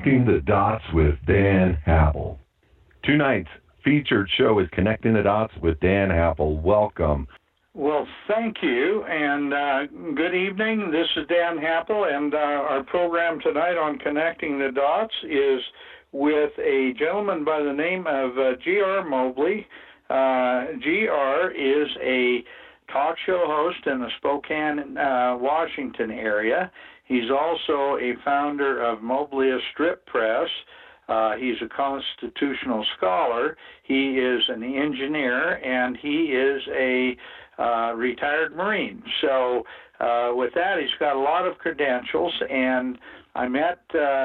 Connecting the Dots with Dan Happel. Tonight's featured show is Connecting the Dots with Dan Happel. Welcome. Well, thank you, and good evening. This is Dan Happel, and our program tonight on Connecting the Dots is with a gentleman by the name of G.R. Mobley. G.R. is a talk show host in the Spokane, Washington area. He's also a founder of Mobley Strip Press. He's a constitutional scholar. He is an engineer, and he is a retired Marine. So with that, he's got a lot of credentials, and I met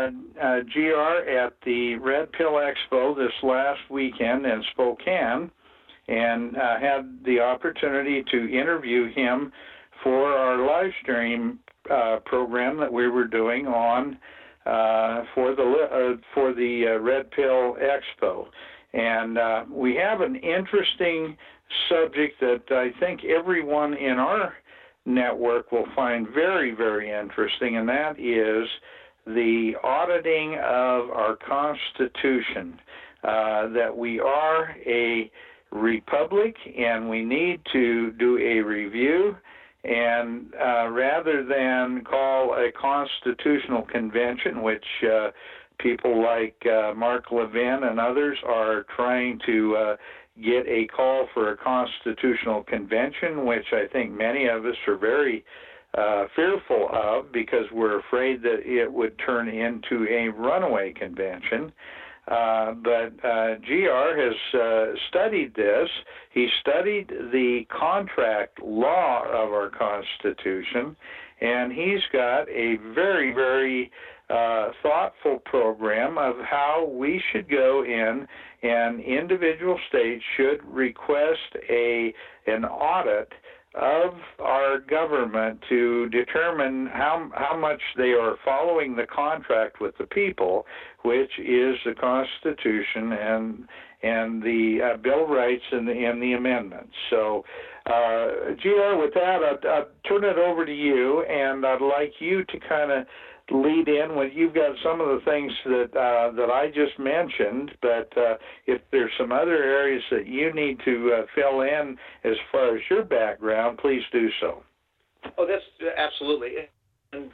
GR at the Red Pill Expo this last weekend in Spokane, and had the opportunity to interview him for our live stream program that we were doing on for the Red Pill Expo. And we have an interesting subject that I think everyone in our network will find very, very interesting, and that is the auditing of our Constitution, that we are a republic and we need to do a review, and rather than call a constitutional convention, which people like Mark Levin and others are trying to get a call for a constitutional convention, which I think many of us are very fearful of because we're afraid that it would turn into a runaway convention. But GR has studied this. He studied the contract law of our Constitution, and he's got a very, very thoughtful program of how we should go in, and individual states should request an audit of our government to determine how much they are following the contract with the people, which is the Constitution and the Bill of Rights and the amendments. So, GR, with that, I'll turn it over to you, and I'd like you to kind of lead in when you've got some of the things that I just mentioned, but if there's some other areas that you need to fill in as far as your background, please do so. Oh, that's absolutely. And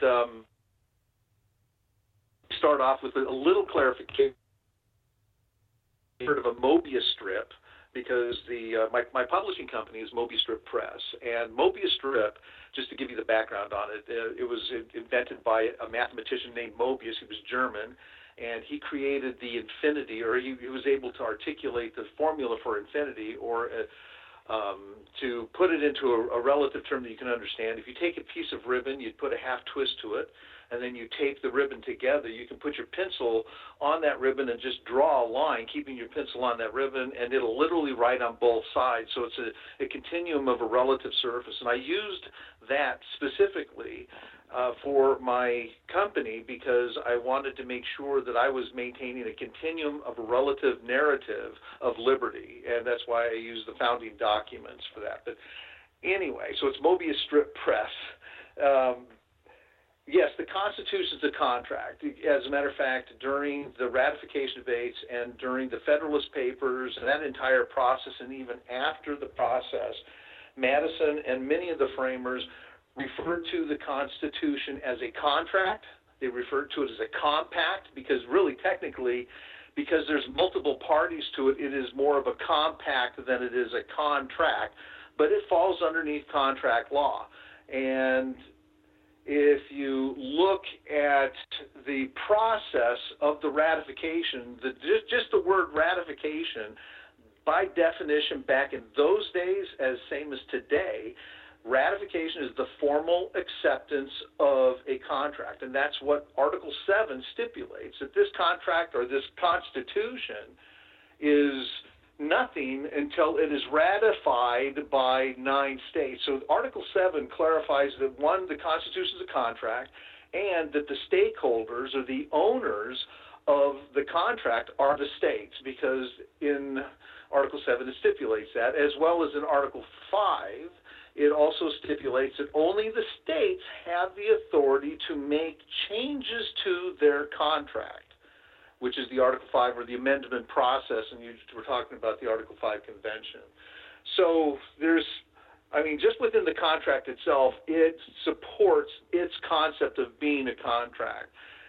start off with a little clarification. Heard of a Mobius strip, because my publishing company is Mobius Strip Press, and Mobius Strip, just to give you the background on it, it was invented by a mathematician named Mobius. He was German, and he created the infinity, or he was able to articulate the formula for infinity, or to put it into a relative term that you can understand. If you take a piece of ribbon, you'd put a half twist to it, and then you tape the ribbon together. You can put your pencil on that ribbon and just draw a line, keeping your pencil on that ribbon, and it'll literally write on both sides. So it's a continuum of a relative surface. And I used that specifically for my company because I wanted to make sure that I was maintaining a continuum of a relative narrative of liberty, and that's why I used the founding documents for that. But anyway, so it's Mobius Strip Press. Yes, the Constitution is a contract. As a matter of fact, during the ratification debates and during the Federalist Papers and that entire process, and even after the process, Madison and many of the framers referred to the Constitution as a contract. They referred to it as a compact because really technically, because there's multiple parties to it, it is more of a compact than it is a contract, but it falls underneath contract law. And if you look at the process of the ratification, just the word ratification, by definition, back in those days, as same as today, ratification is the formal acceptance of a contract. And that's what Article 7 stipulates, that this contract or this Constitution is nothing until it is ratified by 9 states. So Article 7 clarifies that, one, the Constitution is a contract, and that the stakeholders or the owners of the contract are the states, because in Article 7 it stipulates that, as well as in Article 5 it also stipulates that only the states have the authority to make changes to their contract. which is the Article 5 or the amendment process, and we're talking about the Article 5 convention. So just within the contract itself, it supports its concept of being a contract.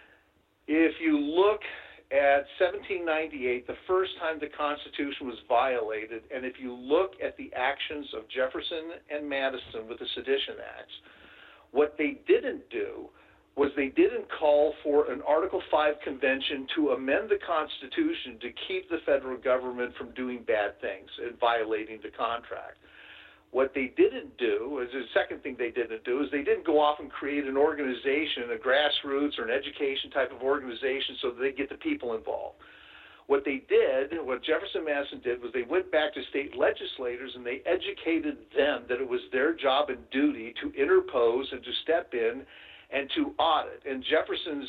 If you look at 1798, the first time the Constitution was violated, and if you look at the actions of Jefferson and Madison with the Sedition Acts, what they didn't do was they didn't call for an Article 5 convention to amend the Constitution to keep the federal government from doing bad things and violating the contract. What they didn't do, is the second thing they didn't do, is they didn't go off and create an organization, a grassroots or an education type of organization so that they get the people involved. What they did, what Jefferson and Madison did, was they went back to state legislators and they educated them that it was their job and duty to interpose and to step in and to audit. And Jefferson's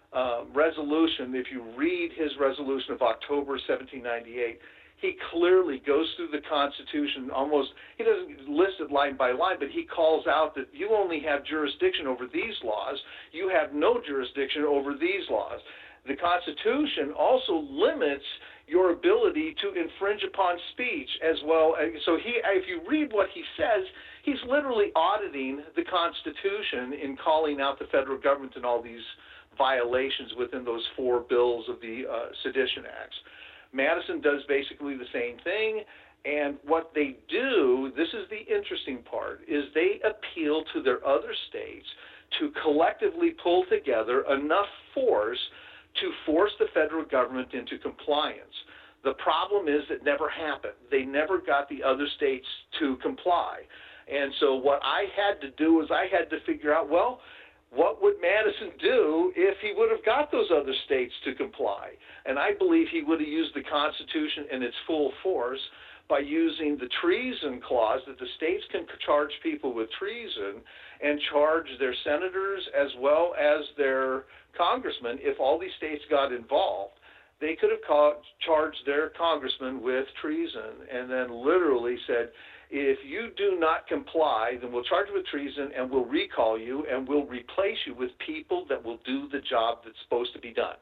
resolution, if you read his resolution of October 1798, he clearly goes through the Constitution he doesn't list it line by line, but he calls out that you only have jurisdiction over these laws. You have no jurisdiction over these laws. The Constitution also limits your ability to infringe upon speech as well. So if you read what he says, he's literally auditing the Constitution in calling out the federal government and all these violations within those 4 bills of the Sedition Acts. Madison does basically the same thing, and what they do, this is the interesting part, is they appeal to their other states to collectively pull together enough force to force the federal government into compliance. The problem is it never happened. They never got the other states to comply. And so what I had to do is I had to figure out, well, what would Madison do if he would have got those other states to comply? And I believe he would have used the Constitution in its full force by using the treason clause that the states can charge people with treason and charge their senators as well as their congressmen. If all these states got involved, they could have charged their congressmen with treason and then literally said, if you do not comply, then we'll charge you with treason and we'll recall you and we'll replace you with people that will do the job that's supposed to be done.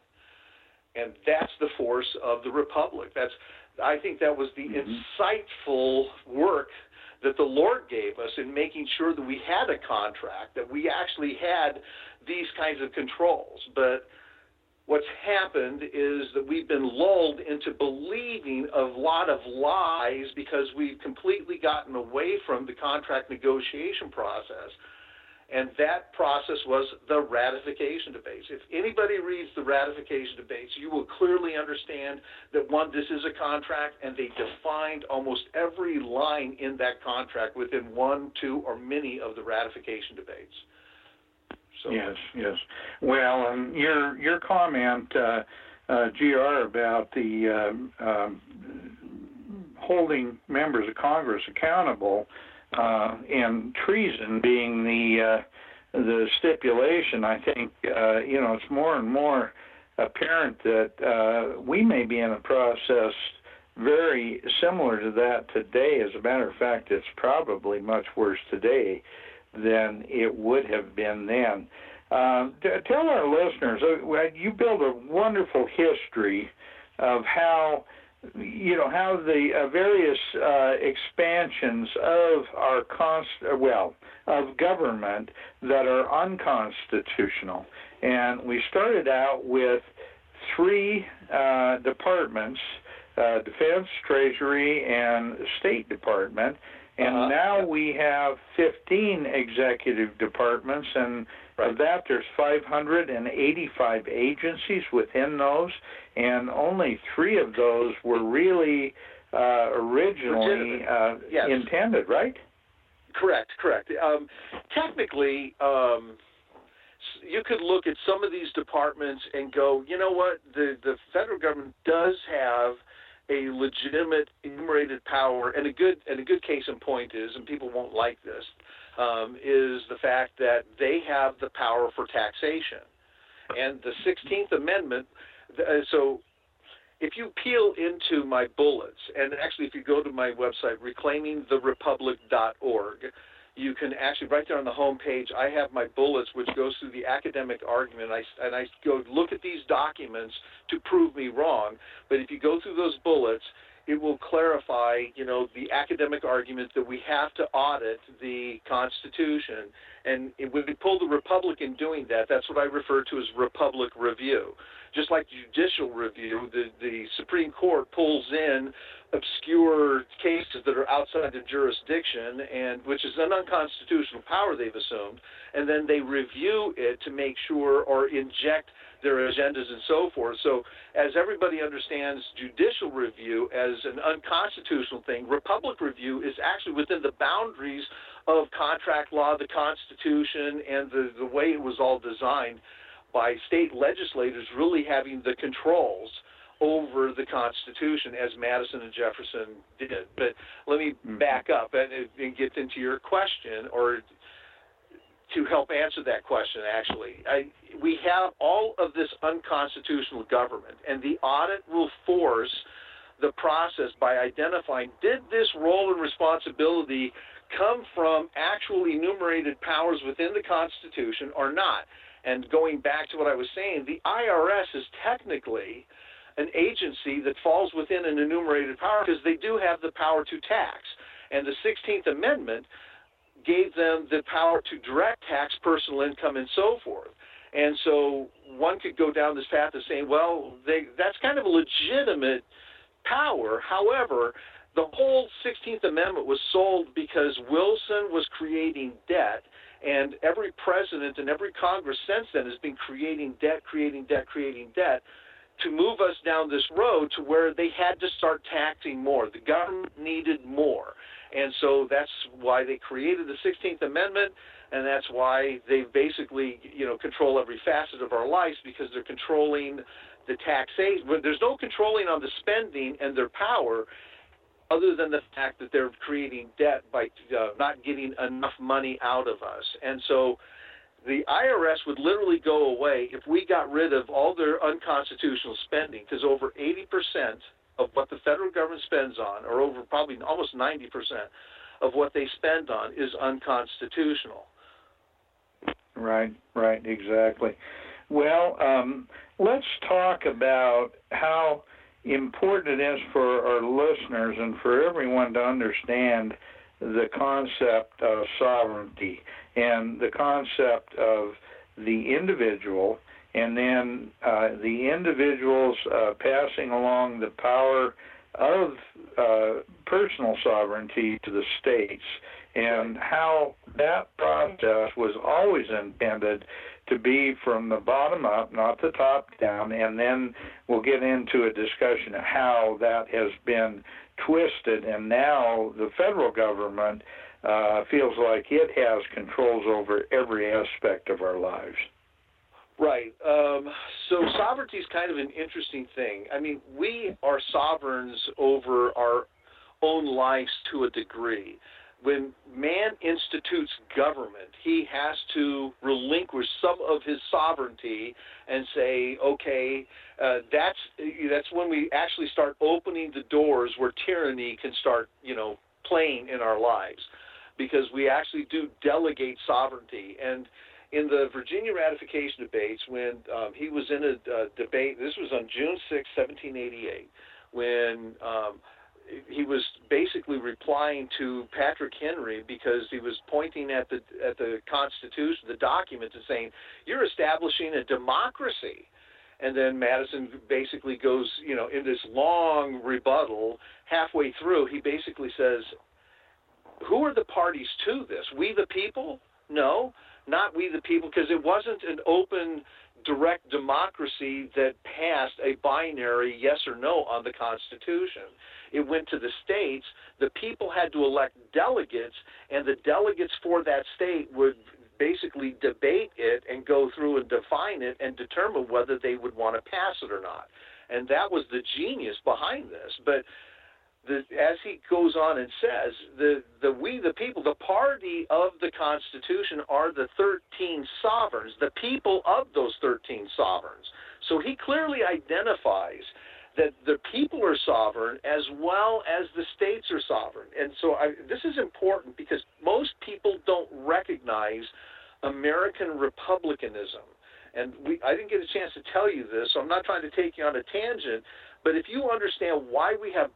And that's the force of the Republic. I think that was the insightful work that the Lord gave us in making sure that we had a contract, that we actually had these kinds of controls. But what's happened is that we've been lulled into believing a lot of lies because we've completely gotten away from the contract negotiation process. And that process was the ratification debates. If anybody reads the ratification debates, you will clearly understand that, one, this is a contract, and they defined almost every line in that contract within 1, 2, or many of the ratification debates. So, yes. Well, your comment, GR, about the holding members of Congress accountable and treason being the stipulation, I think it's more and more apparent that we may be in a process very similar to that today. As a matter of fact, it's probably much worse today than it would have been then. Tell our listeners, you build a wonderful history of how the various expansions of of government that are unconstitutional. And we started out with 3 departments, Defense, Treasury, and State Department. And now we have 15 executive departments, and of that there's 585 agencies within those, and only 3 of those were really originally intended, right? Correct. Technically, you could look at some of these departments and go, you know what, the federal government does have a legitimate enumerated power, and a good case in point is, and people won't like this, is the fact that they have the power for taxation. And the 16th Amendment, so if you peel into my bullets, and actually if you go to my website, reclaimingtherepublic.org, you can actually, right there on the home page, I have my bullets, which goes through the academic argument. And I go look at these documents to prove me wrong. But if you go through those bullets, it will clarify, the academic argument that we have to audit the Constitution. And when we pull the Republic in doing that, that's what I refer to as Republic review. Just like judicial review, the Supreme Court pulls in obscure cases that are outside their jurisdiction, and which is an unconstitutional power they've assumed, and then they review it to make sure or inject their agendas and so forth. So as everybody understands judicial review as an unconstitutional thing, Republic review is actually within the boundaries of contract law, the Constitution, and the way it was all designed by state legislators really having the controls over the Constitution, as Madison and Jefferson did. But let me back up and get into your question, or to help answer that question, actually. We have all of this unconstitutional government, and the audit will force the process by identifying, did this role and responsibility come from actual enumerated powers within the Constitution or not? And going back to what I was saying, the IRS is technically an agency that falls within an enumerated power because they do have the power to tax. And the 16th Amendment gave them the power to direct tax personal income and so forth. And so one could go down this path of saying, well, that's kind of a legitimate power. However, the whole 16th Amendment was sold because Wilson was creating debt, and every president and every Congress since then has been creating debt to move us down this road to where they had to start taxing more. The government needed more. And so that's why they created the 16th Amendment, and that's why they basically, control every facet of our lives, because they're controlling the taxation. But there's no controlling on the spending and their power other than the fact that they're creating debt by not getting enough money out of us. And so the IRS would literally go away if we got rid of all their unconstitutional spending, because over 80% of what the federal government spends on, or over probably almost 90% of what they spend on, is unconstitutional. Right, exactly. Well, let's talk about how important it is for our listeners and for everyone to understand the concept of sovereignty and the concept of the individual, and then the individuals passing along the power of personal sovereignty to the states, and how that process was always intended to be from the bottom up, not the top down, and then we'll get into a discussion of how that has been twisted, and now the federal government feels like it has controls over every aspect of our lives. Right. So sovereignty is kind of an interesting thing. I mean, we are sovereigns over our own lives to a degree. When man institutes government, he has to relinquish some of his sovereignty and say, okay, that's when we actually start opening the doors where tyranny can start, playing in our lives, because we actually do delegate sovereignty. And in the Virginia ratification debates, when he was in a debate, this was on June 6, 1788, when he was basically replying to Patrick Henry, because he was pointing at the Constitution, the document, and saying, you're establishing a democracy. And then Madison basically goes, in this long rebuttal. Halfway through, he basically says, who are the parties to this? We the people? No, not we the people, because it wasn't an open, direct democracy that passed a binary yes or no on the Constitution. It went to the states. The people had to elect delegates, and the delegates for that state would basically debate it and go through and define it and determine whether they would want to pass it or not. And that was the genius behind this. But as he goes on and says, we the people, the party of the Constitution, are the 13 sovereigns, the people of those 13 sovereigns. So he clearly identifies that the people are sovereign as well as the states are sovereign. And so this is important, because most people don't recognize American republicanism. And I didn't get a chance to tell you this, so I'm not trying to take you on a tangent, but if you understand why we have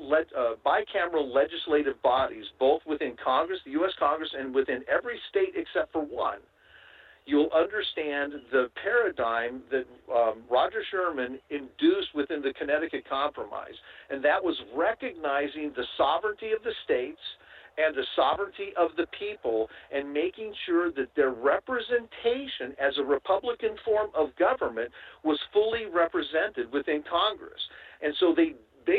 bicameral legislative bodies, both within Congress, the U.S. Congress, and within every state except for one, you'll understand the paradigm that Roger Sherman induced within the Connecticut Compromise, and that was recognizing the sovereignty of the states and the sovereignty of the people, and making sure that their representation as a Republican form of government was fully represented within Congress. And so they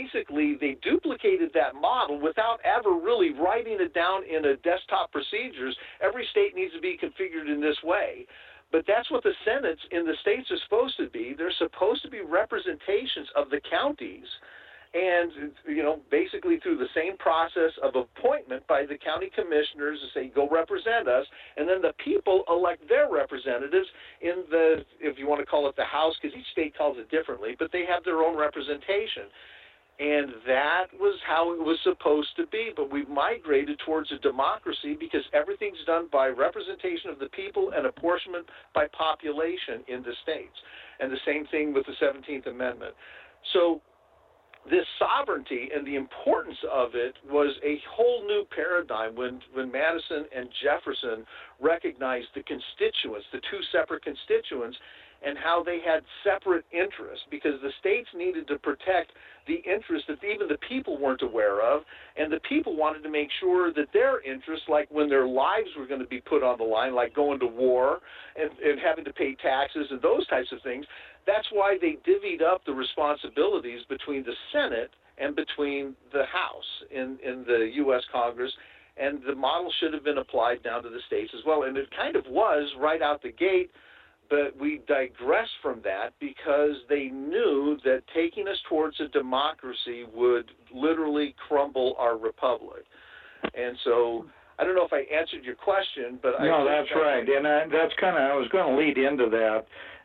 duplicated that model without ever really writing it down in a desktop procedures. Every state needs to be configured in this way. But that's what the Senates in the states are supposed to be. They're supposed to be representations of the counties, and, basically through the same process of appointment by the county commissioners to say, go represent us, and then the people elect their representatives in the, if you want to call it the House, because each state calls it differently, but they have their own representation. And that was how it was supposed to be, but we've migrated towards a democracy because everything's done by representation of the people and apportionment by population in the states. And the same thing with the 17th Amendment. So this sovereignty and the importance of it was a whole new paradigm when Madison and Jefferson recognized the constituents, the two separate constituents, and how they had separate interests, because the states needed to protect the interests that even the people weren't aware of, and the people wanted to make sure that their interests, like when their lives were going to be put on the line, like going to war and having to pay taxes and those types of things, that's why they divvied up the responsibilities between the Senate and between the House in the U.S. Congress, and the model should have been applied down to the states as well. And it kind of was right out the gate, but we digressed from that because they knew that taking us towards a democracy would literally crumble our republic. And so I don't know if I answered your question, but no, that's right, and that's kind of, I was going to lead into that,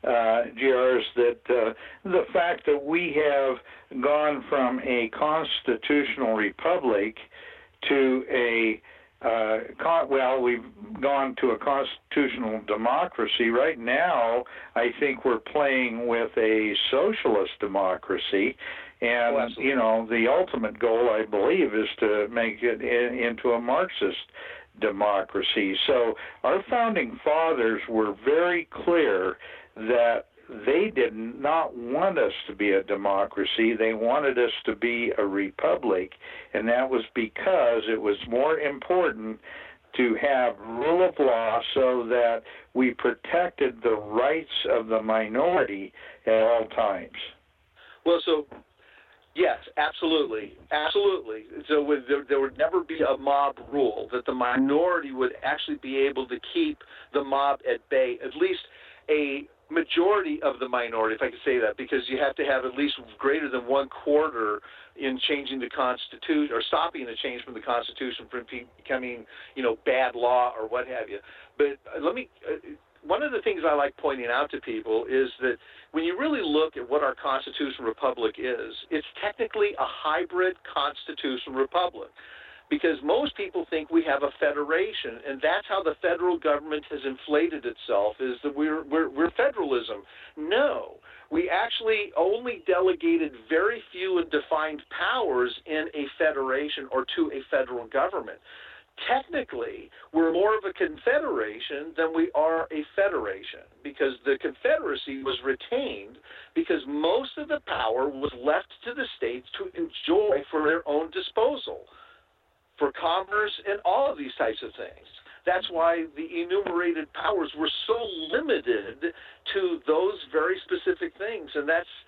GR, is that the fact that we have gone from a constitutional republic to a we've gone to a constitutional democracy. Right now, I think we're playing with a socialist democracy, and the ultimate goal, I believe, is to make it into a Marxist democracy. So our founding fathers were very clear that they did not want us to be a democracy. They wanted us to be a republic, and that was because it was more important to have rule of law so that we protected the rights of the minority at all times. Well, so yes, absolutely. So there would never be a mob rule, that the minority would actually be able to keep the mob at bay, at least a majority of the minority, if I could say that, because you have to have at least greater than 1/4 in changing the Constitution, or stopping the change from the Constitution from becoming, bad law or what have you. But one of the things I like pointing out to people is that when you really look at what our constitutional republic is, it's technically a hybrid constitutional republic. Because most people think we have a federation, and that's how the federal government has inflated itself, is that we're federalism. No, we actually only delegated very few and defined powers in a federation or to a federal government. Technically, we're more of a confederation than we are a federation, because the Confederacy was retained because most of the power was left to the states to enjoy for their own disposal, for commerce and all of these types of things. That's why the enumerated powers were so limited to those very specific things, and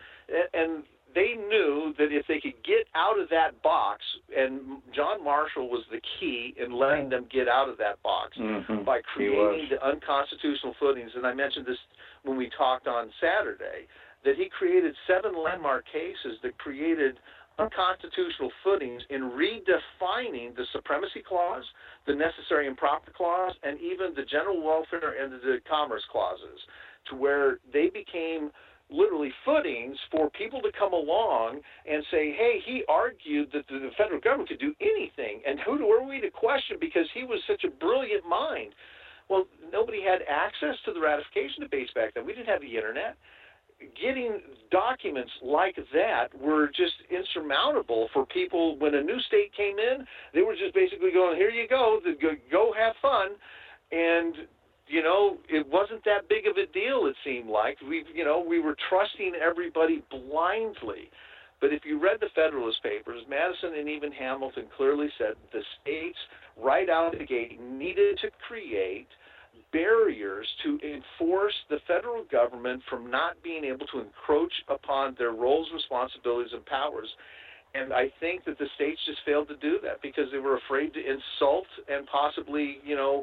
they knew that if they could get out of that box, and John Marshall was the key in letting them get out of that box by creating the unconstitutional footings. And I mentioned this when we talked on Saturday, that he created 7 landmark cases that created unconstitutional footings in redefining the Supremacy Clause, the Necessary and Proper Clause, and even the General Welfare and the Commerce Clauses, to where they became literally footings for people to come along and say, hey, he argued that the federal government could do anything, and who were we to question because he was such a brilliant mind? Well, nobody had access to the ratification debates back then. We didn't have the internet. Getting documents like that were just insurmountable for people. When a new state came in, they were just basically going, here you go, go have fun. And, you know, it wasn't that big of a deal, it seemed like. We were trusting everybody blindly. But if you read the Federalist Papers, Madison and even Hamilton clearly said the states right out of the gate needed to create barriers to enforce the federal government from not being able to encroach upon their roles, responsibilities, and powers. And I think that the states just failed to do that because they were afraid to insult and possibly,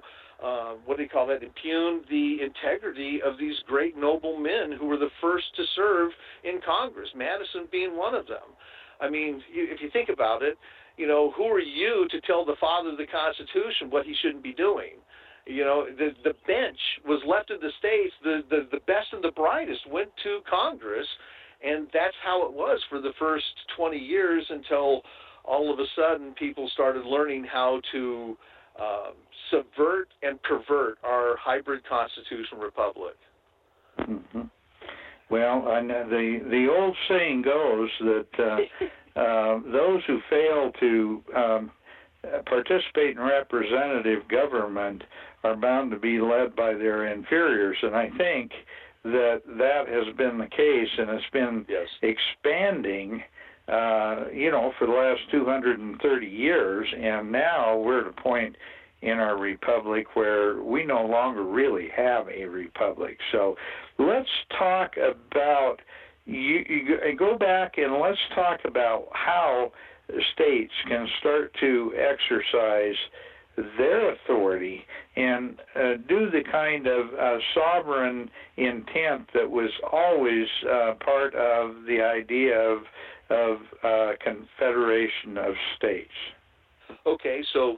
impugn the integrity of these great noble men who were the first to serve in Congress, Madison being one of them. I mean, if you think about it, who are you to tell the father of the Constitution what he shouldn't be doing? The bench was left in the states. The best and the brightest went to Congress, and that's how it was for the first 20 years until all of a sudden people started learning how to subvert and pervert our hybrid constitutional republic. Mm-hmm. Well, and the old saying goes that those who fail to participate in representative government are bound to be led by their inferiors, and I think that has been the case, and it's been expanding, for the last 230 years, and now we're at a point in our republic where we no longer really have a republic. So let's talk about, go back and let's talk about how states can start to exercise their authority and do the kind of sovereign intent that was always part of the idea of confederation of states. Okay, so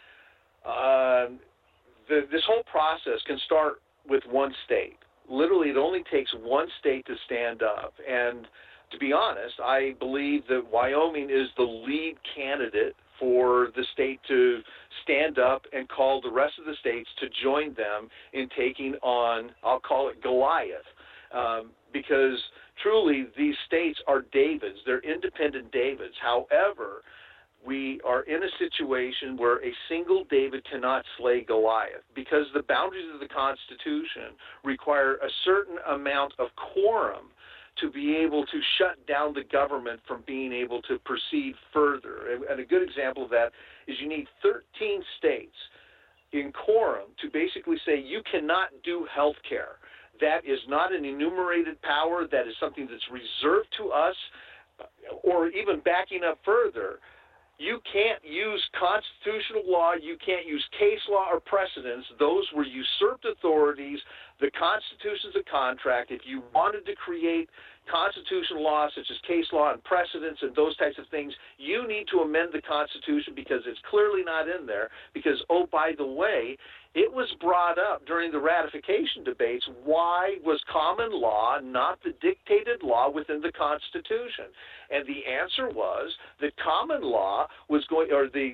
this whole process can start with one state. Literally, it only takes one state to stand up. And to be honest, I believe that Wyoming is the lead candidate for the state to stand up and call the rest of the states to join them in taking on, I'll call it Goliath, because truly these states are Davids. They're independent Davids. However, we are in a situation where a single David cannot slay Goliath because the boundaries of the Constitution require a certain amount of quorum to be able to shut down the government from being able to proceed further. And a good example of that is you need 13 states in quorum to basically say you cannot do health care. That is not an enumerated power. That is something that's reserved to us. Or even backing up further, you can't use constitutional law, you can't use case law or precedents. Those were usurped authorities. The Constitution's a contract. If you wanted to create constitutional law such as case law and precedents and those types of things, you need to amend the Constitution because it's clearly not in there. Because, oh, by the way, it was brought up during the ratification debates, why was common law not the dictated law within the Constitution? And the answer was that common law was going, or the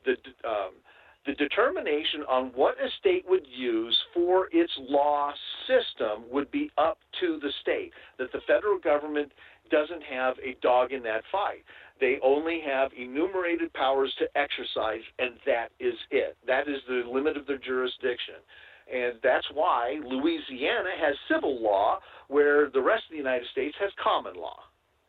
determination on what a state would use for its law system would be up to the state, that the federal government doesn't have a dog in that fight. They only have enumerated powers to exercise, and that is it. That is the limit of their jurisdiction. And that's why Louisiana has civil law, where the rest of the United States has common law.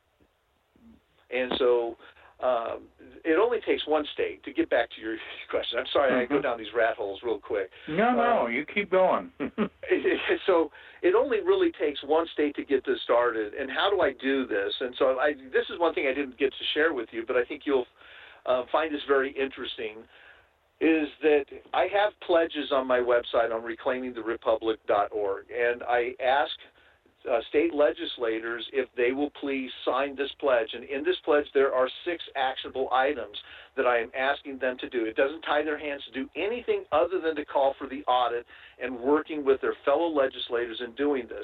And so it only takes one state. To get back to your question, I'm sorry I go down these rat holes real quick. No, you keep going. So it only really takes one state to get this started. And how do I do this? And so this is one thing I didn't get to share with you, but I think you'll find this very interesting, is that I have pledges on my website on reclaimingtherepublic.org, and I ask state legislators if they will please sign this pledge. And in this pledge, there are 6 actionable items that I am asking them to do. It doesn't tie their hands to do anything other than to call for the audit and working with their fellow legislators in doing this.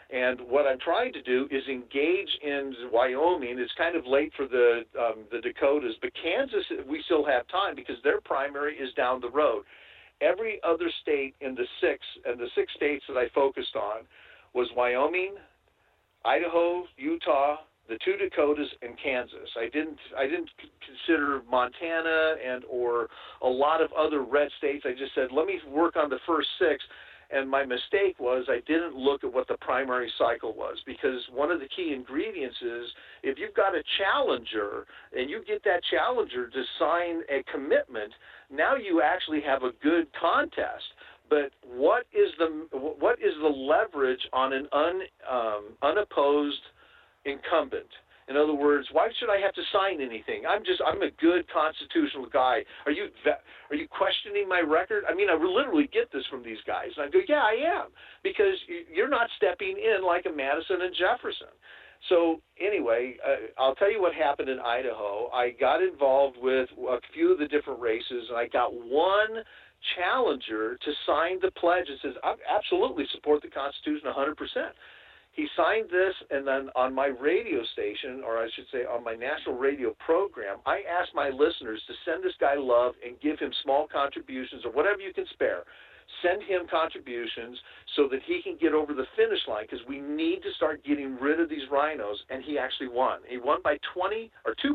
And what I'm trying to do is engage in Wyoming. It's kind of late for the Dakotas, but Kansas, we still have time because their primary is down the road. Every other state in the six states that I focused on was Wyoming, Idaho, Utah, the two Dakotas, and Kansas. I didn't consider Montana and or a lot of other red states. I just said, let me work on the first six. And my mistake was I didn't look at what the primary cycle was, because one of the key ingredients is if you've got a challenger and you get that challenger to sign a commitment, now you actually have a good contest. But what is the leverage on an unopposed incumbent? In other words, why should I have to sign anything? I'm a good constitutional guy. Are you questioning my record? I mean, I literally get this from these guys, and I go, yeah, I am, because you're not stepping in like a Madison and Jefferson. So anyway, I'll tell you what happened in Idaho. I got involved with a few of the different races, and I got one challenger to sign the pledge that says, I absolutely support the Constitution 100%. He signed this, and then on my radio station, or I should say on my national radio program, I asked my listeners to send this guy love and give him small contributions or whatever you can spare. Send him contributions so that he can get over the finish line, because we need to start getting rid of these rhinos, and he actually won. He won by 2%,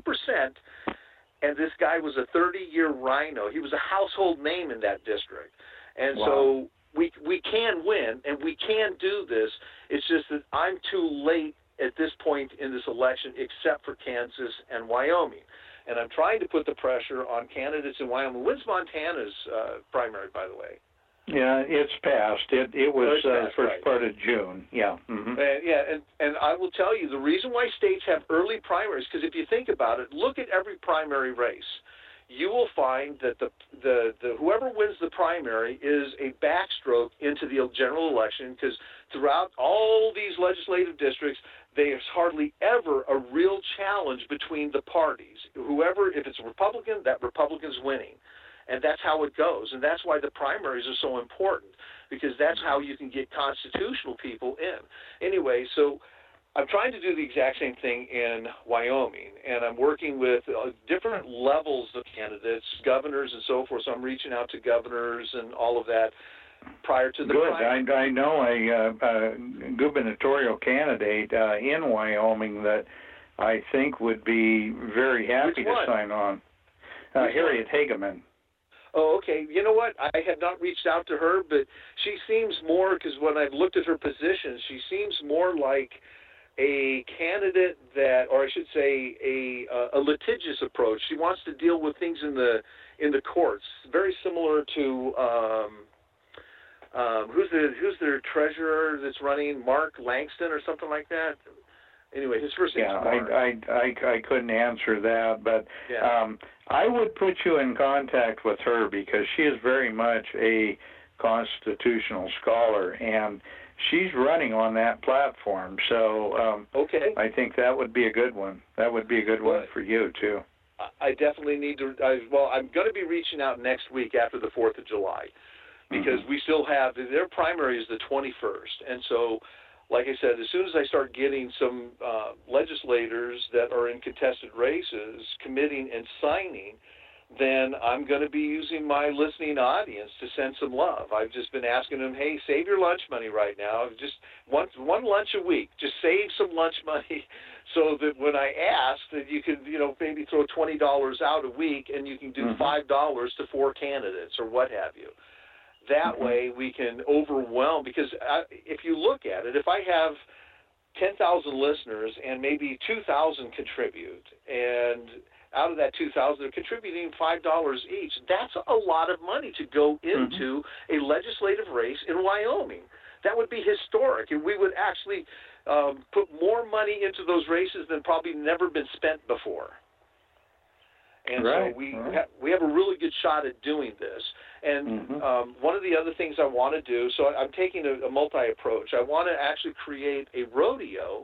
and this guy was a 30-year rhino. He was a household name in that district. And wow. So we can win, and we can do this. It's just that I'm too late at this point in this election, except for Kansas and Wyoming. And I'm trying to put the pressure on candidates in Wyoming. When's Montana's primary, by the way? Yeah, it's passed. It was passed, first right. part of June. Yeah. Mm-hmm. And I will tell you, the reason why states have early primaries, because if you think about it, look at every primary race. You will find that the whoever wins the primary is a backstroke into the general election, because throughout all these legislative districts, there's hardly ever a real challenge between the parties. Whoever, if it's a Republican, that Republican's winning. And that's how it goes. And that's why the primaries are so important, because that's how you can get constitutional people in. Anyway, so I'm trying to do the exact same thing in Wyoming, and I'm working with different levels of candidates, governors and so forth. So I'm reaching out to governors and all of that prior to the primary. Good. I know a gubernatorial candidate in Wyoming that I think would be very happy to sign on. Harriet Hageman. Oh, okay. You know what? I have not reached out to her, but she seems more, because when I've looked at her position, she seems more like a candidate that, or I should say, a litigious approach. She wants to deal with things in the courts, very similar to who's their treasurer that's running, Mark Langston or something like that. Anyway, his first name's Mark. I couldn't answer that, but yeah. I would put you in contact with her, because she is very much a constitutional scholar, and she's running on that platform. So okay. I think that would be a good one. That would be a good one for you, too. I definitely need to, I'm going to be reaching out next week after the 4th of July, because we still have, their primary is the 21st, and so, like I said, as soon as I start getting some legislators that are in contested races committing and signing, then I'm going to be using my listening audience to send some love. I've just been asking them, hey, save your lunch money right now. Just one lunch a week. Just save some lunch money so that when I ask that you can, maybe throw $20 out a week and you can do $5 to 4 candidates or what have you. That way we can overwhelm, because if you look at it, if I have 10,000 listeners and maybe 2,000 contribute, and out of that 2,000 they're contributing $5 each, that's a lot of money to go into a legislative race in Wyoming. That would be historic, and we would actually put more money into those races than probably never been spent before. And so we have a really good shot at doing this. And one of the other things I want to do, so I'm taking a multi-approach. I want to actually create a rodeo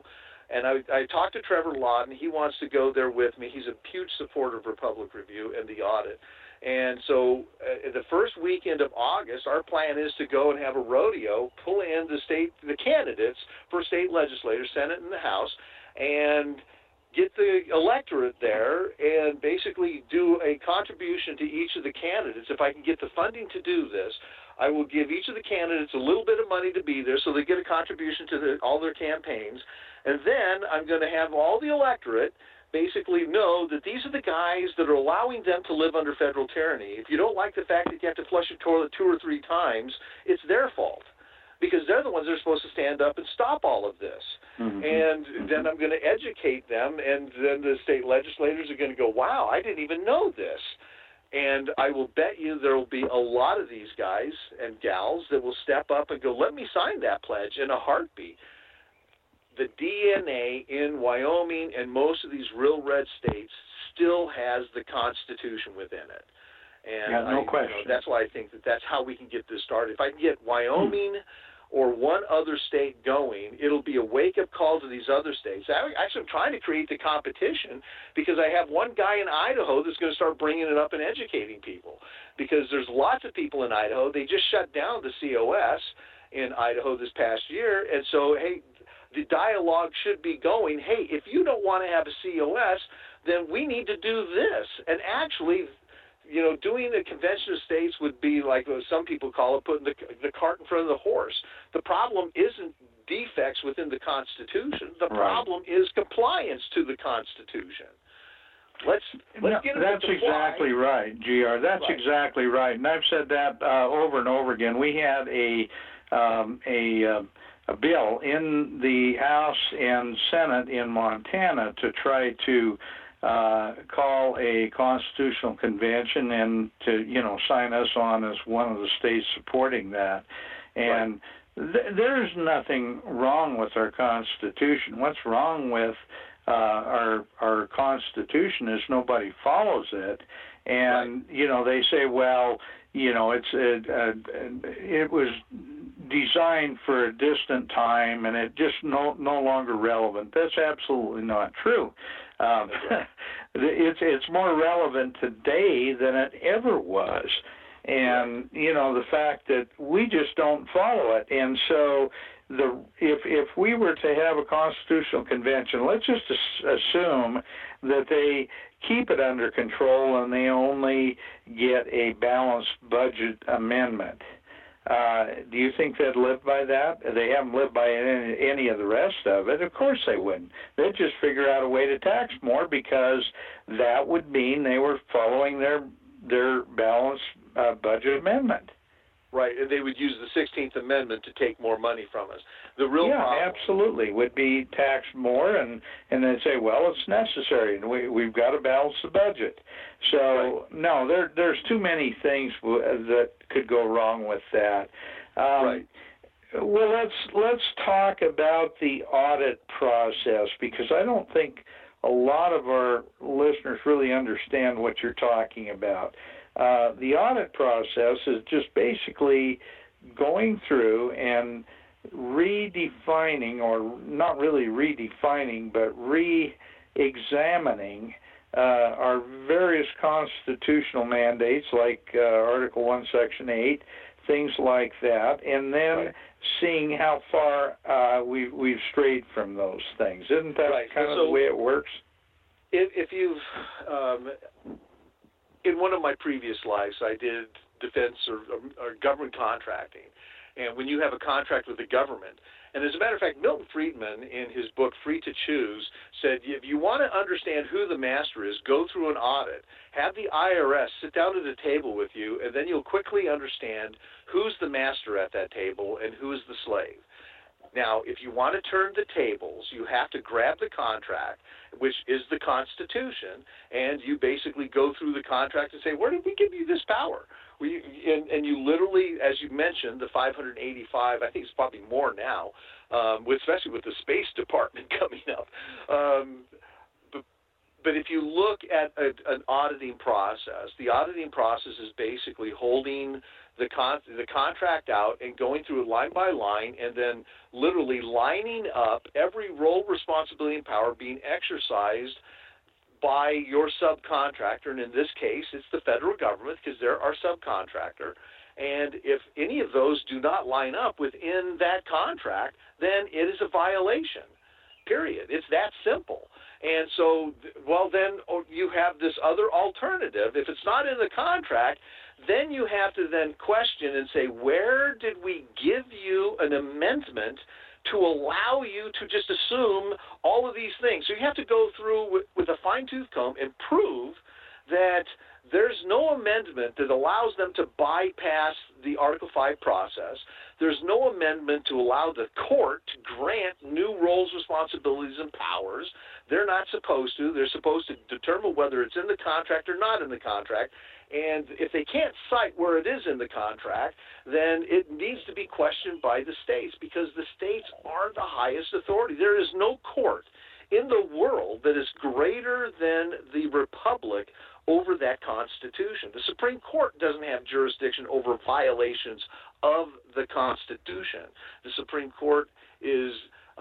And I talked to Trevor Lawton. He wants to go there with me. He's a huge supporter of Republic Review and the audit. And so the first weekend of August, our plan is to go and have a rodeo, pull in the candidates for state legislators, Senate and the House, and get the electorate there and basically do a contribution to each of the candidates. If I can get the funding to do this, I will give each of the candidates a little bit of money to be there so they get a contribution to all their campaigns. And then I'm going to have all the electorate basically know that these are the guys that are allowing them to live under federal tyranny. If you don't like the fact that you have to flush your toilet 2 or 3 times, it's their fault, because they're the ones that are supposed to stand up and stop all of this. Mm-hmm. And then I'm going to educate them, and then the state legislators are going to go, wow, I didn't even know this. And I will bet you there will be a lot of these guys and gals that will step up and go, let me sign that pledge in a heartbeat. The DNA in Wyoming and most of these real red states still has the Constitution within it. And no question. That's why I think that's how we can get this started. If I can get Wyoming or one other state going, it'll be a wake-up call to these other states. Actually, I'm trying to create the competition because I have one guy in Idaho that's going to start bringing it up and educating people, because there's lots of people in Idaho. They just shut down the COS in Idaho this past year, and so, hey, the dialogue should be going, hey, if you don't want to have a COS, then we need to do this. And actually, doing a convention of states would be like what some people call it, putting the cart in front of the horse. The problem isn't defects within the Constitution. The problem is compliance to the Constitution. Let's get into That's exactly right, GR. That's right. Exactly right. And I've said that over and over again. We had a bill in the House and Senate in Montana to try to call a constitutional convention and to, sign us on as one of the states supporting that. And there's nothing wrong with our Constitution. What's wrong with our Constitution is nobody follows it. And, they say, well, it was designed for a distant time and it just no longer relevant. That's absolutely not true. It's more relevant today than it ever was. And, the fact that we just don't follow it. And so if we were to have a constitutional convention, let's just assume that they keep it under control and they only get a balanced budget amendment. Do you think they'd live by that? They haven't lived by any of the rest of it. Of course they wouldn't. They'd just figure out a way to tax more, because that would mean they were following their balanced budget amendment. Right, and they would use the 16th Amendment to take more money from us. The real problem, absolutely, would be taxed more, and they'd say, well, it's necessary, and we've got to balance the budget. So, no, there's too many things that could go wrong with that. Well, let's talk about the audit process, because I don't think a lot of our listeners really understand what you're talking about. The audit process is just basically going through and redefining, or not really redefining, but re-examining our various constitutional mandates, like Article 1, Section 8, things like that, and then seeing how far we've strayed from those things. Isn't that kind of the way it works? If you've... in one of my previous lives, I did defense or government contracting. And when you have a contract with the government, and as a matter of fact, Milton Friedman, in his book Free to Choose, said if you want to understand who the master is, go through an audit. Have the IRS sit down at a table with you, and then you'll quickly understand who's the master at that table and who is the slave. Now, if you want to turn the tables, you have to grab the contract, which is the Constitution, and you basically go through the contract and say, where did we give you this power? And you literally, as you mentioned, the 585, I think it's probably more now, especially with the Space Department coming up. But but if you look at an auditing process, the auditing process is basically holding the contract out and going through it line by line, and then literally lining up every role, responsibility, and power being exercised by your subcontractor, and in this case, it's the federal government because they're our subcontractor. And if any of those do not line up within that contract, then it is a violation, period. It's that simple. And so, well, then you have this other alternative. If it's not in the contract, then you have to then question and say, where did we give you an amendment to allow you to just assume all of these things? So you have to go through with a fine-tooth comb and prove that there's no amendment that allows them to bypass the Article 5 process. There's no amendment to allow the court to grant new roles, responsibilities, and powers. They're not supposed to. They're supposed to determine whether it's in the contract or not in the contract. And if they can't cite where it is in the contract, then it needs to be questioned by the states, because the states are the highest authority. There is no court in the world that is greater than the republic over that Constitution. The Supreme Court doesn't have jurisdiction over violations of the Constitution. The Supreme Court is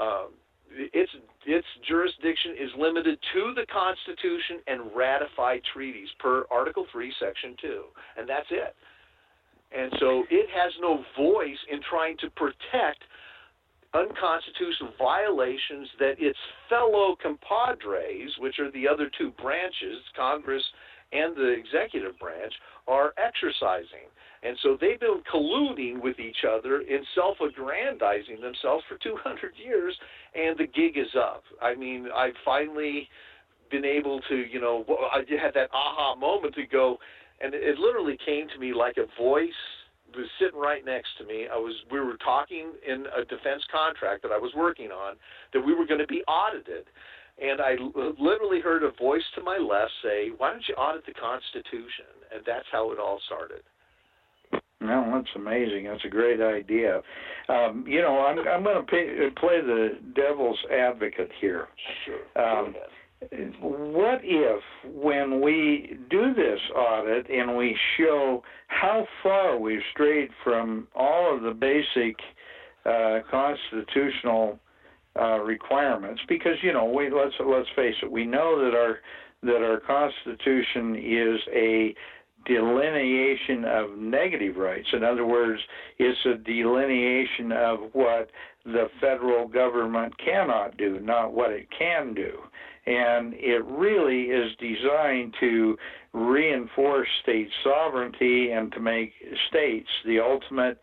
its jurisdiction is limited to the Constitution and ratified treaties per Article 3, Section 2, and that's it. And so it has no voice in trying to protect unconstitutional violations that its fellow compadres, which are the other two branches, Congress and the executive branch, are exercising. And so they've been colluding with each other in self-aggrandizing themselves for 200 years, and the gig is up. I mean, I've finally been able to, I had that aha moment to go, and it literally came to me like a voice was sitting right next to me. We were talking in a defense contract that I was working on that we were going to be audited. And I literally heard a voice to my left say, "Why don't you audit the Constitution?" And that's how it all started. No, that's amazing. That's a great idea. I'm going to play the devil's advocate here. Sure. What if, when we do this audit and we show how far we've strayed from all of the basic constitutional requirements, because let's face it, we know that our Constitution is a delineation of negative rights. In other words, it's a delineation of what the federal government cannot do, not what it can do. And it really is designed to reinforce state sovereignty and to make states the ultimate,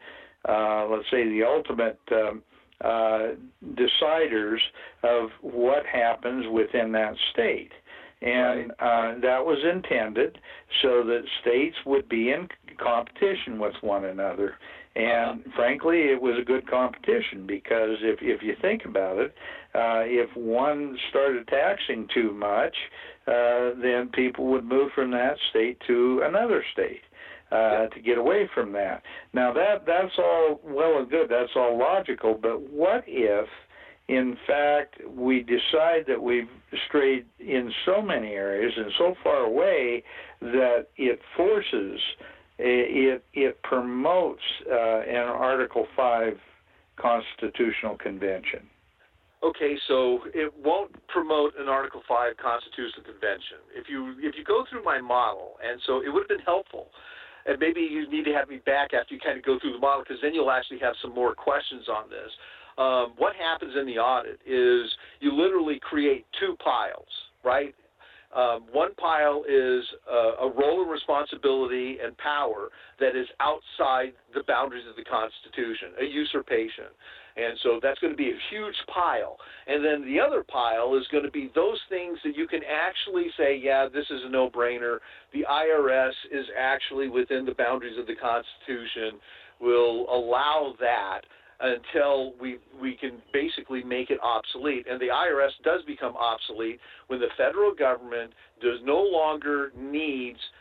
deciders of what happens within that state. And that was intended so that states would be in competition with one another. And frankly, it was a good competition, because if you think about it, if one started taxing too much, then people would move from that state to another state to get away from that. Now, that's all well and good. That's all logical. But what if, in fact, we decide that we've strayed in so many areas and so far away that it forces, it promotes an Article 5 constitutional convention? Okay, so it won't promote an Article 5 constitutional convention. If you go through my model, and so it would have been helpful, and maybe you need to have me back after you kind of go through the model, because then you'll actually have some more questions on this. What happens in the audit is you literally create two piles, right? One pile is a role and responsibility and power that is outside the boundaries of the Constitution, a usurpation. And so that's going to be a huge pile. And then the other pile is going to be those things that you can actually say, yeah, this is a no-brainer. The IRS is actually within the boundaries of the Constitution. We'll allow that until we can basically make it obsolete. And the IRS does become obsolete when the federal government no longer needs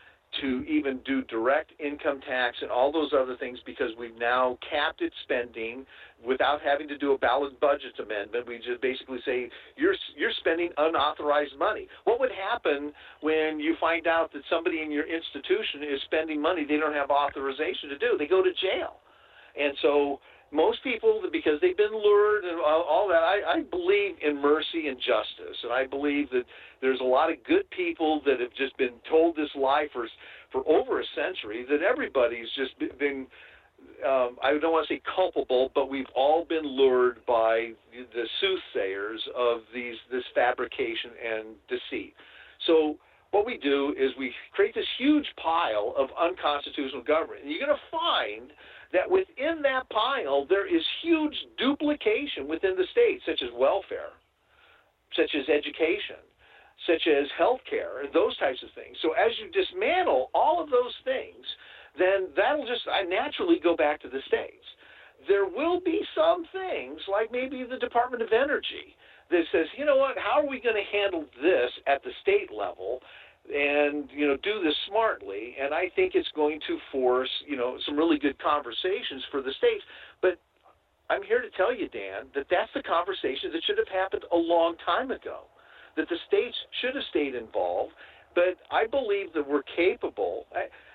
to even do direct income tax and all those other things because we've now capped its spending without having to do a balanced budget amendment. We just basically say you're spending unauthorized money. What would happen when you find out that somebody in your institution is spending money they don't have authorization to do? They go to jail. And so most people, because they've been lured and all that, I believe in mercy and justice, and I believe that there's a lot of good people that have just been told this lie for over a century, that everybody's just been, I don't want to say culpable, but we've all been lured by the soothsayers of this fabrication and deceit. So what we do is we create this huge pile of unconstitutional government, and you're going to find that within that pile there is huge duplication within the state, such as welfare, such as education, such as health care, and those types of things. So as you dismantle all of those things, then that'll just naturally go back to the states. There will be some things, like maybe the Department of Energy, that says, you know what, how are we going to handle this at the state level and, do this smartly? And I think it's going to force, some really good conversations for the states. But I'm here to tell you, Dan, that that's the conversation that should have happened a long time ago, that the states should have stayed involved. But I believe that we're capable.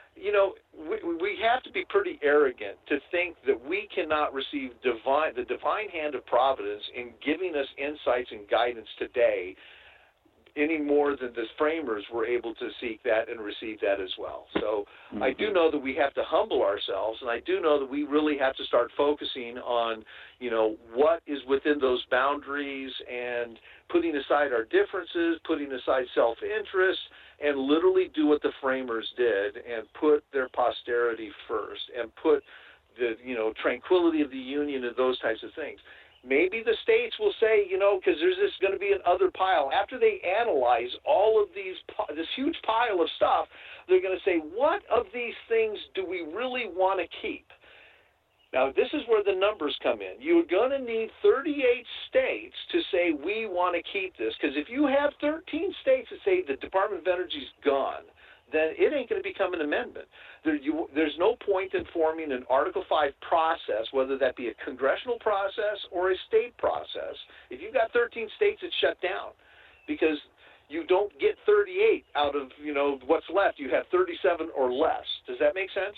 We have to be pretty arrogant to think that we cannot receive the divine hand of providence in giving us insights and guidance today any more than the framers were able to seek that and receive that as well. So I do know that we have to humble ourselves, and I do know that we really have to start focusing on, what is within those boundaries and putting aside our differences, putting aside self-interest, and literally do what the framers did and put their posterity first and put the, tranquility of the union and those types of things. Maybe the states will say, because there's going to be an other pile. After they analyze all of this huge pile of stuff, they're going to say, what of these things do we really want to keep? Now, this is where the numbers come in. You're going to need 38 states to say we want to keep this, because if you have 13 states that say the Department of Energy is gone, then it ain't going to become an amendment. There's no point in forming an Article 5 process, whether that be a congressional process or a state process. If you've got 13 states, it's shut down, because you don't get 38 out of what's left. You have 37 or less. Does that make sense?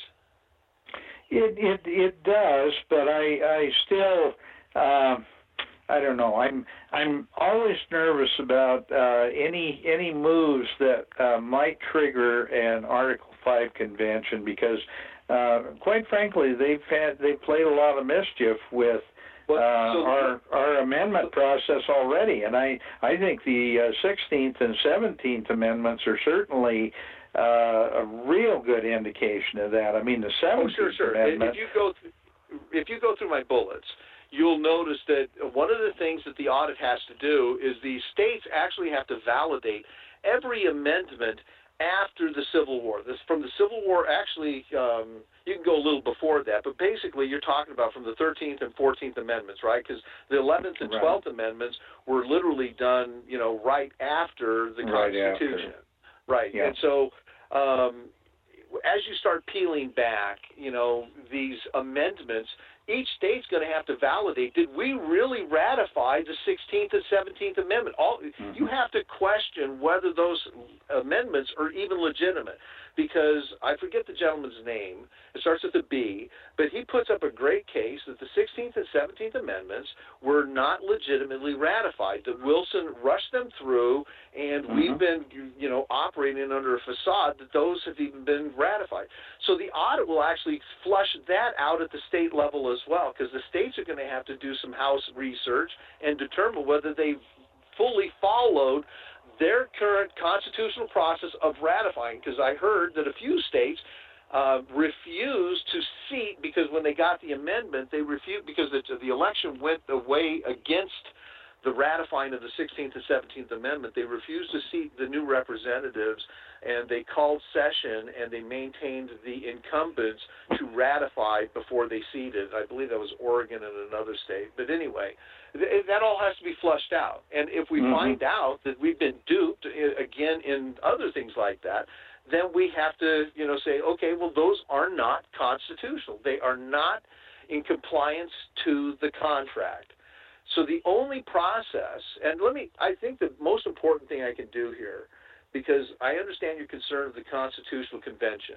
It does, but I still I don't know. I'm always nervous about any moves that might trigger an Article 5 convention, because quite frankly they've played a lot of mischief with our amendment process already, and I think the 16th and 17th amendments are certainly a real good indication of that. I mean, the 17th amendment. If you go through my bullets, you'll notice that one of the things that the audit has to do is the states actually have to validate every amendment after the Civil War. From the Civil War, actually, you can go a little before that, but basically you're talking about from the 13th and 14th Amendments, right? Because the 11th and 12th Amendments were literally done, right after the Constitution. Right. Yeah. And so as you start peeling back, these amendments, each state's going to have to validate, did we really ratify the 16th and 17th Amendment? You have to question whether those amendments are even legitimate, because I forget the gentleman's name. It starts with a B, but he puts up a great case that the 16th and 17th Amendments were not legitimately ratified, that Wilson rushed them through, and we've been, operating under a facade that those have even been ratified. So the audit will actually flush that out at the state level as well, because the states are going to have to do some house research and determine whether they've fully followed their current constitutional process of ratifying, because I heard that a few states refused to seat, because when they got the amendment, they refused, because the election went away against the ratifying of the 16th and 17th Amendment. They refused to seat the new representatives, and they called session, and they maintained the incumbents to ratify before they seated. I believe that was Oregon and another state. But anyway, that all has to be flushed out. And if we find out that we've been duped, again, in other things like that, then we have to, say, okay, well, those are not constitutional. They are not in compliance to the contract. So the only process, and I think the most important thing I can do here, because I understand your concern of the Constitutional Convention.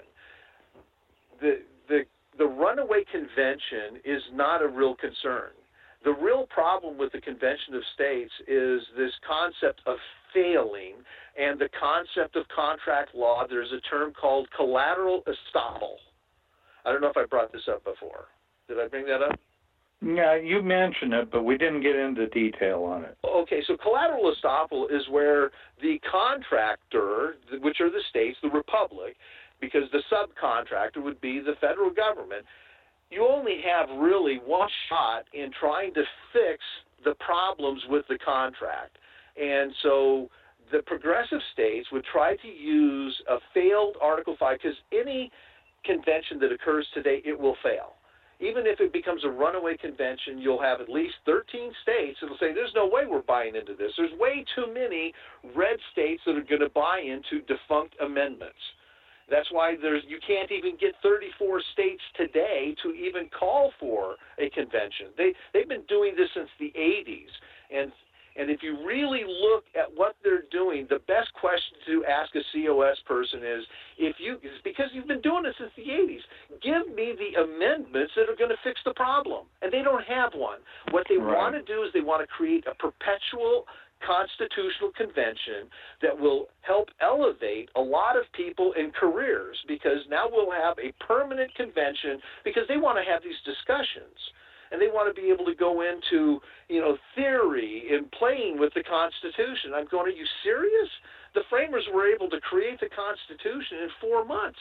The runaway convention is not a real concern. The real problem with the Convention of States is this concept of failing and the concept of contract law. There's a term called collateral estoppel. I don't know if I brought this up before. Did I bring that up? Yeah, you mentioned it, but we didn't get into detail on it. Okay, so collateral estoppel is where the contractor, which are the states, the republic, because the subcontractor would be the federal government, you only have really one shot in trying to fix the problems with the contract. And so the progressive states would try to use a failed Article 5, because any convention that occurs today, it will fail. Even if it becomes a runaway convention, you'll have at least 13 states that will say, there's no way we're buying into this. There's way too many red states that are going to buy into defunct amendments. That's why you can't even get 34 states today to even call for a convention. They've been doing this since the 80s. And if you really look at what they're doing, the best question to ask a COS person is, because you've been doing it since the 80s, give me the amendments that are going to fix the problem. And they don't have one. What they want to do is they want to create a perpetual constitutional convention that will help elevate a lot of people in careers, because now we'll have a permanent convention, because they want to have these discussions. And they want to be able to go into, theory and playing with the Constitution. I'm going, are you serious? The framers were able to create the Constitution in 4 months.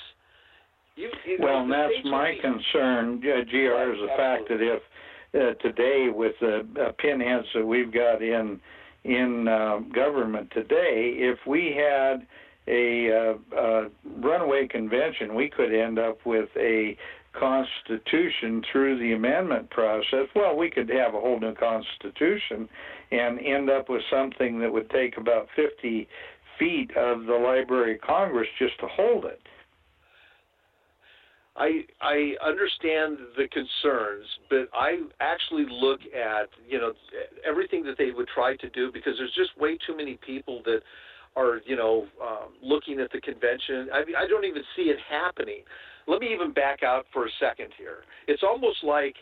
And that's my concern, GR, is the fact that if today, with the pinheads that we've got in government today, if we had a runaway convention, we could end up with a Constitution through the amendment process. Well, we could have a whole new Constitution and end up with something that would take about 50 feet of the Library of Congress just to hold it. I understand the concerns, but I actually look at, everything that they would try to do, because there's just way too many people that are, looking at the convention. I don't even see it happening. Let me even back out for a second here. It's almost like,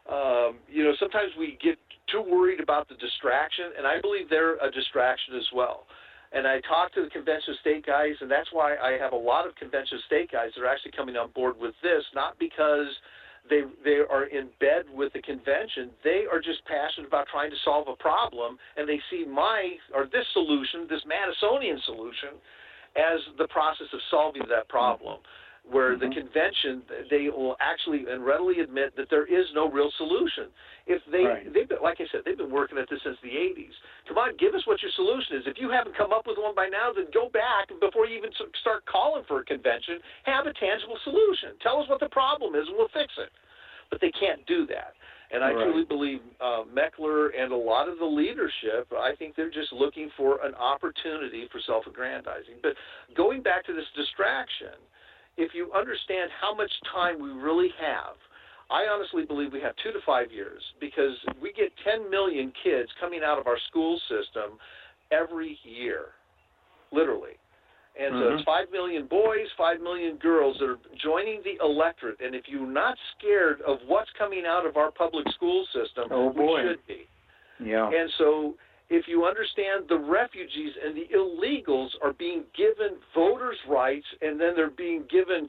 sometimes we get too worried about the distraction, and I believe they're a distraction as well. And I talk to the Convention of State guys, and that's why I have a lot of Convention of State guys that are actually coming on board with this, not because they are in bed with the convention. They are just passionate about trying to solve a problem, and they see this solution, this Madisonian solution, as the process of solving that problem. Where the convention, they will actually and readily admit that there is no real solution. If they've been, like I said, they've been working at this since the 80s. Come on, give us what your solution is. If you haven't come up with one by now, then go back before you even start calling for a convention. Have a tangible solution. Tell us what the problem is, and we'll fix it. But they can't do that. And I truly believe Meckler and a lot of the leadership, I think they're just looking for an opportunity for self-aggrandizing. But going back to this distraction, if you understand how much time we really have, I honestly believe we have 2 to 5 years, because we get 10 million kids coming out of our school system every year, literally. And so it's 5 million boys, 5 million girls that are joining the electorate. And if you're not scared of what's coming out of our public school system, we should be. Yeah. And so if you understand the refugees and the illegals are being given voters' rights, and then they're being given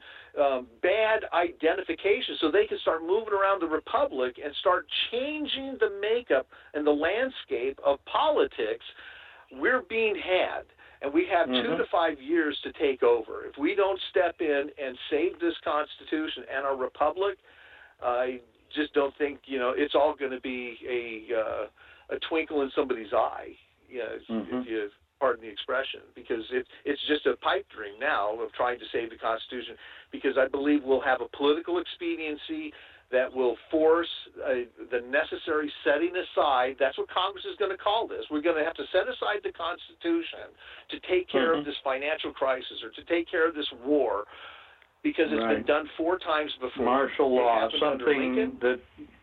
bad identification so they can start moving around the republic and start changing the makeup and the landscape of politics, we're being had. And we have 2 to 5 years to take over. If we don't step in and save this Constitution and our republic, I just don't think, it's all going to be a twinkle in somebody's eye, if you pardon the expression, because it's just a pipe dream now of trying to save the Constitution, because I believe we'll have a political expediency that will force the necessary setting aside. That's what Congress is going to call this. We're going to have to set aside the Constitution to take care of this financial crisis or to take care of this war, because it's been done 4 times before. Martial law, something that,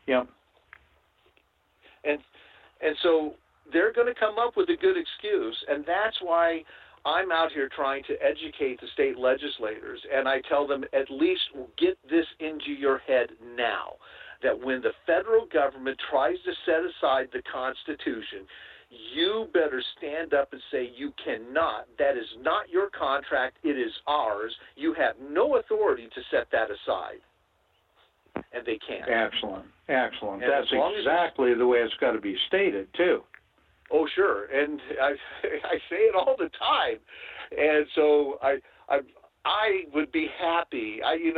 And so they're going to come up with a good excuse, and that's why I'm out here trying to educate the state legislators, and I tell them, at least get this into your head now, that when the federal government tries to set aside the Constitution, you better stand up and say you cannot. That is not your contract. It is ours. You have no authority to set that aside. And they can't. Excellent. And that's exactly the way it's got to be stated, too. Oh, sure, and I say it all the time, and so I would be happy.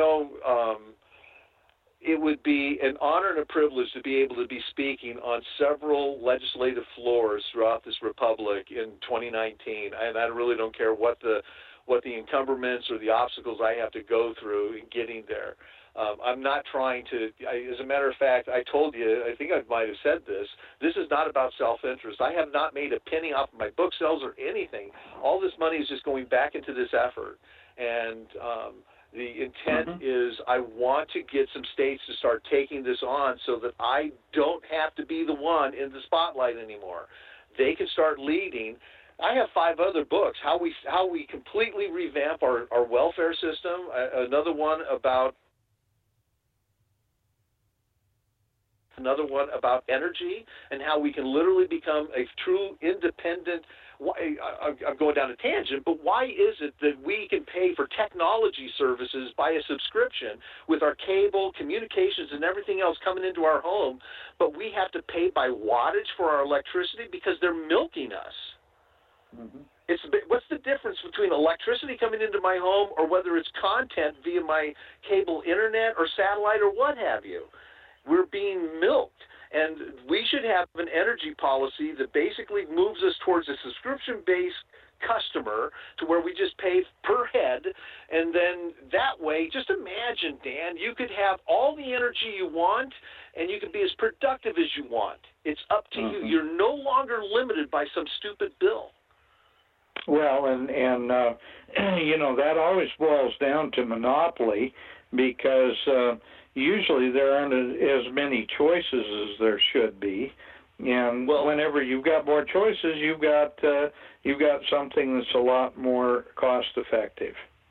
It would be an honor and a privilege to be able to be speaking on several legislative floors throughout this republic in 2019, and I really don't care what the encumbrments or the obstacles I have to go through in getting there. I'm not trying to, as a matter of fact, I told you, I think I might have said this is not about self-interest. I have not made a penny off of my book sales or anything. All this money is just going back into this effort. And the intent is I want to get some states to start taking this on so that I don't have to be the one in the spotlight anymore. They can start leading. I have 5 other books, how we completely revamp our welfare system, another one about energy and how we can literally become a true independent. I'm going down a tangent, but why is it that we can pay for technology services by a subscription with our cable, communications, and everything else coming into our home, but we have to pay by wattage for our electricity because they're milking us? What's the difference between electricity coming into my home or whether it's content via my cable internet or satellite or what have you? We're being milked, and we should have an energy policy that basically moves us towards a subscription-based customer to where we just pay per head, and then that way, just imagine, Dan, you could have all the energy you want, and you could be as productive as you want. It's up to you. You're no longer limited by some stupid bill. Well, and that always boils down to monopoly, because usually there aren't as many choices as there should be, and whenever you've got more choices, you've got something that's a lot more cost effective.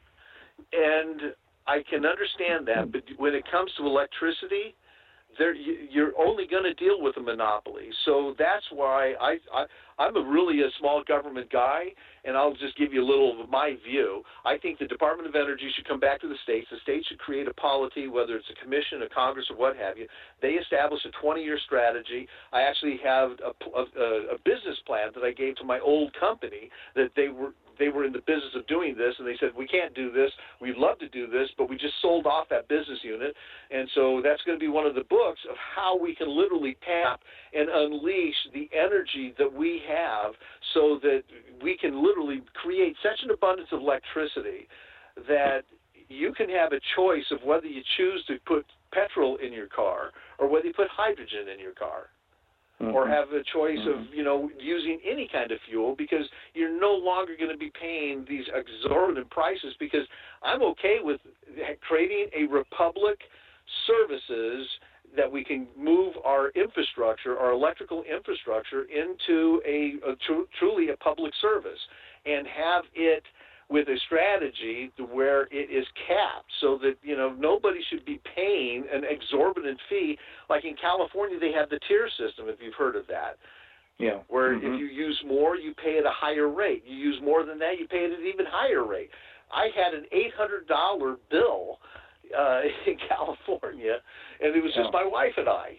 And I can understand that, but when it comes to electricity, you're only going to deal with a monopoly. So that's why I'm really a small government guy, and I'll just give you a little of my view. I think the Department of Energy should come back to the states. The states should create a polity, whether it's a commission, a Congress, or what have you. They establish a 20-year strategy. I actually have a business plan that I gave to my old company that they were in the business of doing this, and they said, we can't do this. We'd love to do this, but we just sold off that business unit. And so that's going to be one of the books of how we can literally tap and unleash the energy that we have so that we can literally create such an abundance of electricity that you can have a choice of whether you choose to put petrol in your car or whether you put hydrogen in your car. Or have a choice of, using any kind of fuel, because you're no longer going to be paying these exorbitant prices, because I'm okay with creating a republic services that we can move our infrastructure, our electrical infrastructure, into truly a public service and have it with a strategy to where it is capped so that, nobody should be paying an exorbitant fee. Like in California, they have the tier system, if you've heard of that. Yeah. Where if you use more, you pay at a higher rate. You use more than that, you pay at an even higher rate. I had an $800 bill in California, and it was just my wife and I.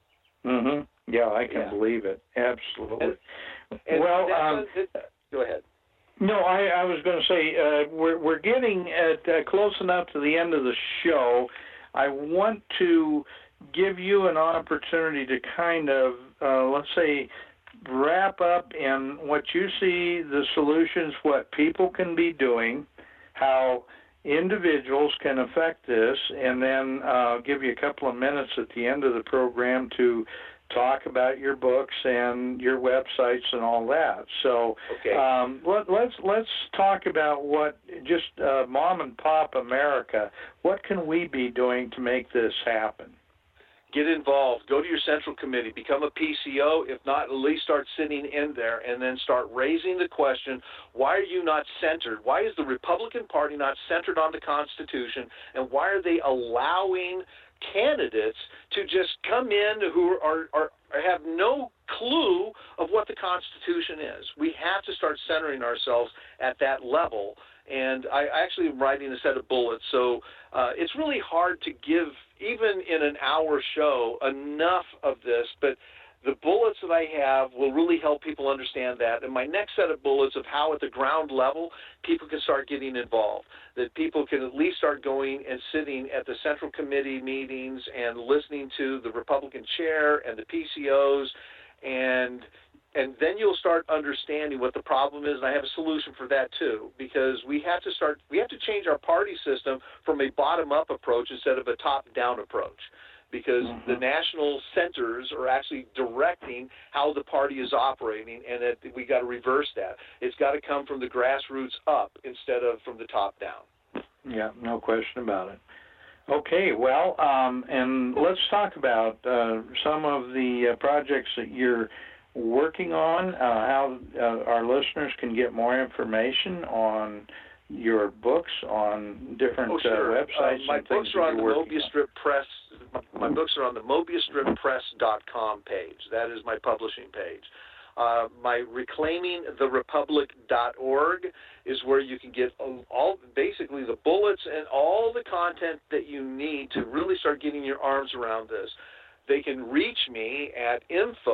Yeah, I can believe it. Absolutely. And go ahead. No, I was going to say we're getting close enough to the end of the show. I want to give you an opportunity to kind of, let's say, wrap up in what you see the solutions, what people can be doing, how individuals can affect this, and then I'll give you a couple of minutes at the end of the program to talk about your books and your websites and all that. So let's talk about what just mom and pop America. What can we be doing to make this happen? Get involved. Go to your central committee. Become a PCO. If not, at least start sitting in there and then start raising the question, why are you not centered? Why is the Republican Party not centered on the Constitution? And why are they allowing candidates to just come in who are have no clue of what the Constitution is? We have to start centering ourselves at that level. And I actually am writing a set of bullets, so it's really hard to give, even in an hour show, enough of this, but the bullets that I have will really help people understand that. And my next set of bullets of how at the ground level people can start getting involved, that people can at least start going and sitting at the Central Committee meetings and listening to the Republican chair and the PCOs, and then you'll start understanding what the problem is, and I have a solution for that too, because we have to change our party system from a bottom-up approach instead of a top-down approach, because the national centers are actually directing how the party is operating, and that we got to reverse that. It's got to come from the grassroots up instead of from the top down. Yeah, no question about it. Okay, well, and let's talk about some of the projects that you're working on, how our listeners can get more information on your books on different websites. My books are on the Mobius Strip Press. My books are on the MobiusStripPress.com page. That is my publishing page. My ReclaimingTheRepublic.org is where you can get basically the bullets and all the content that you need to really start getting your arms around this. They can reach me at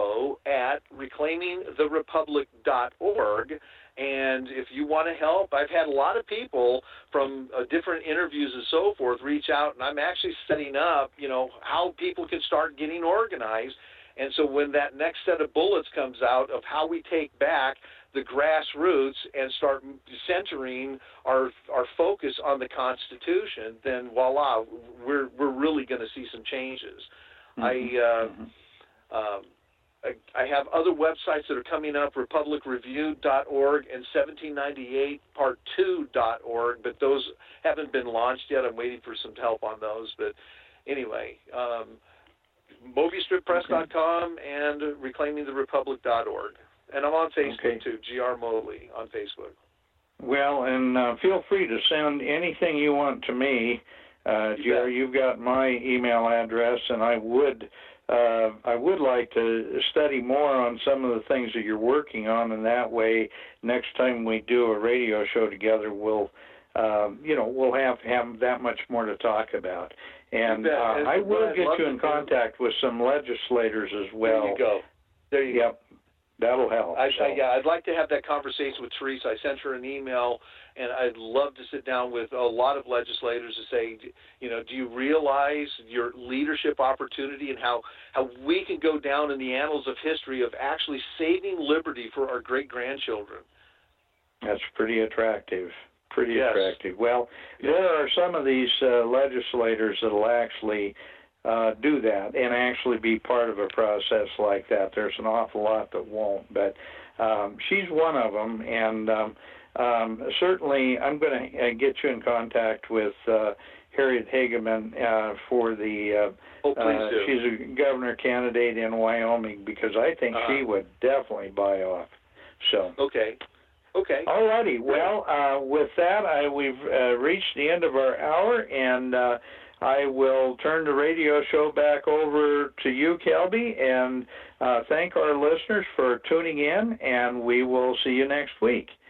info@reclaimingtherepublic.org, and if you want to help, I've had a lot of people from different interviews and so forth reach out, and I'm actually setting up, how people can start getting organized. And so when that next set of bullets comes out of how we take back the grassroots and start centering our focus on the Constitution, then voila, we're really going to see some changes. I have other websites that are coming up, republicreview.org and 1798part2.org, but those haven't been launched yet. I'm waiting for some help on those. But anyway, MobiusStripPress.com and reclaimingtherepublic.org. And I'm on Facebook too, G.R. Mobley on Facebook. Well, and feel free to send anything you want to me. Jerry, you've got my email address, and I would like to study more on some of the things that you're working on, and that way, next time we do a radio show together, we'll have that much more to talk about. And I will get you in contact with some legislators as well. There you go. There you go. That'll help. I'd like to have that conversation with Teresa. I sent her an email, and I'd love to sit down with a lot of legislators to say, do you realize your leadership opportunity and how we can go down in the annals of history of actually saving liberty for our great-grandchildren? That's pretty attractive. Attractive. Well, there are some of these legislators that will actually do that and actually be part of a process like that. There's an awful lot that won't, but she's one of them, and certainly I'm going to get you in contact with Harriet Hageman for the she's a governor candidate in Wyoming, because I think she would definitely buy off. So Okay. All righty. Well, with that, we've reached the end of our hour, and I will turn the radio show back over to you, Kelby, and thank our listeners for tuning in, and we will see you next week.